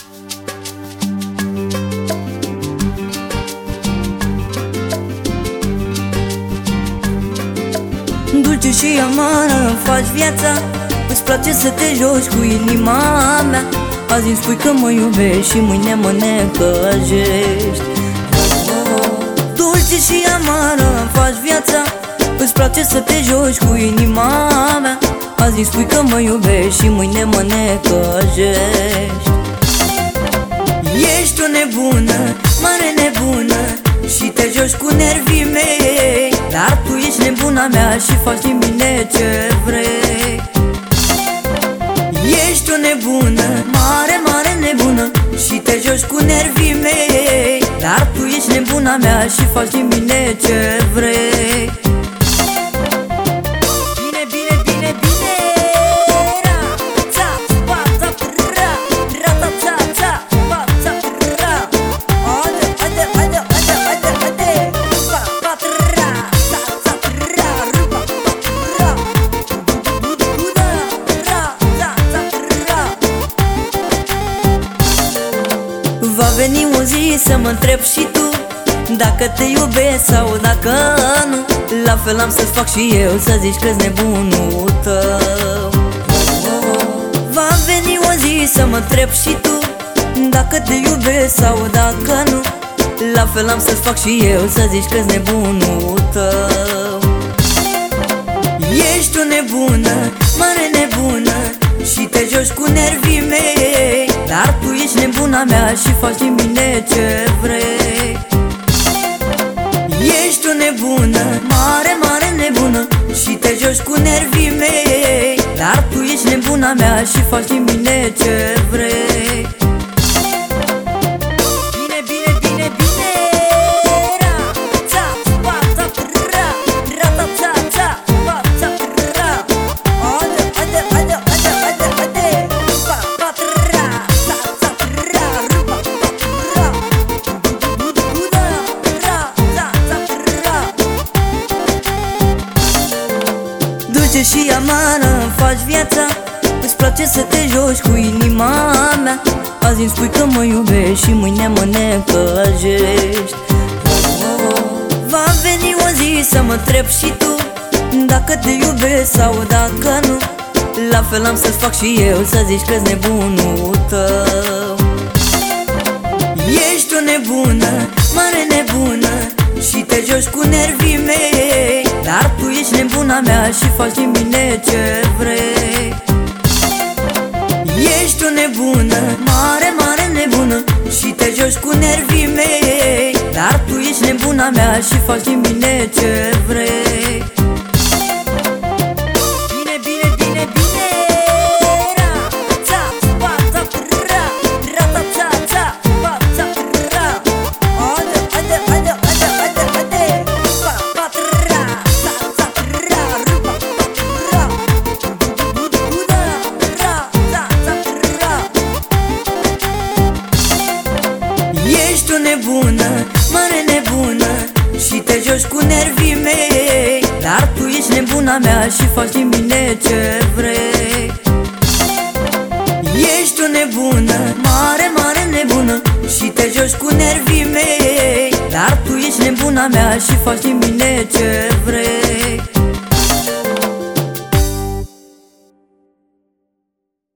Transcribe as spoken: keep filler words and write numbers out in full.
Dulce și amară îmi faci viața, îți place să te joci cu inima mea. Azi îmi spui că mă iubești și mâine mă necăjești. Dulce și amară îmi faci viața, îți place să te joci cu inima mea. Azi îmi spui că mă iubești și mâine mă necăjești. Ești o nebună, mare nebună, și te joci cu nervii mei. Dar tu ești nebuna mea și faci din mine ce vrei. Ești o nebună, mare, mare nebună, și te joci cu nervii mei. Dar tu ești nebuna mea și faci din mine ce vrei. Bine, bine, bine, bine. Ra, ța, pa, ța, ra, ra, ta, ța, ța, pa, ța, ra. Haide, haide, haide, haide, haide, haide. Pa, pa, ra, ța, ța, ra, rupa, ra. Uda, ra, ța, ța, ra. Va veni o zi să mă întreb și tu dacă te iubesc sau dacă nu. La fel am să-ți fac și eu să zici că-s nebunul tău. Va veni o zi să mă întreb și tu dacă te iubesc sau dacă nu. La fel am să-ți fac și eu să zici că-s nebunul tău. Ești o nebună, mare nebună, și te joci cu nervii mei. Dar tu ești nebuna mea și faci din mine ce vrei. Ești o nebună, mare, mare nebună, și te joci cu nervii mei. Dar tu ești nebuna mea și faci din mine ce vrei. Bine, bine, bine, bine. Ra, ța, pa, ța, ra, ra, ta, ța, ța, pa, ța, ra. Haide, haide, haide, haide, haide, haide. Pa, pa, ra, ța, ța, ra, rupa, ra. Uda, ra, ța, ța, ra. Dulce și amară îmi faci viața, îți place să te joci cu inima mea. Azi îmi spui că mă iubești și mâine mă necăjești. Va veni o zi să mă întreb și tu dacă te iubesc sau dacă nu. La fel am să-ți fac și eu să zici că-s nebunul tău. Ești o nebună, mare nebună, și te joci cu nervii mei. Dar tu ești nebuna mea și faci din mine ce vrei. Ești o nebună, mare, mare nebună, și te joci cu nervii mei. Dar tu ești nebuna mea și faci din mine ce vrei. Bine, bine, bine, bine. Ra, ța, pa, ța, ra, ra, ta, ța, ța, pa, ța, ra. Haide, haide, haide, haide, haide, haide. Pa, pa, ra, ța, ța, ra, rupa, ra. Uda, ra, ța, ța, ra. Ești o nebună, mare nebună, și te joci cu nervii mei. Dar tu ești nebuna mea și faci din mine ce vrei. Ești o nebună, mare, mare nebună, și te joci cu nervii mei. Dar tu ești nebuna mea și faci din mine ce vrei.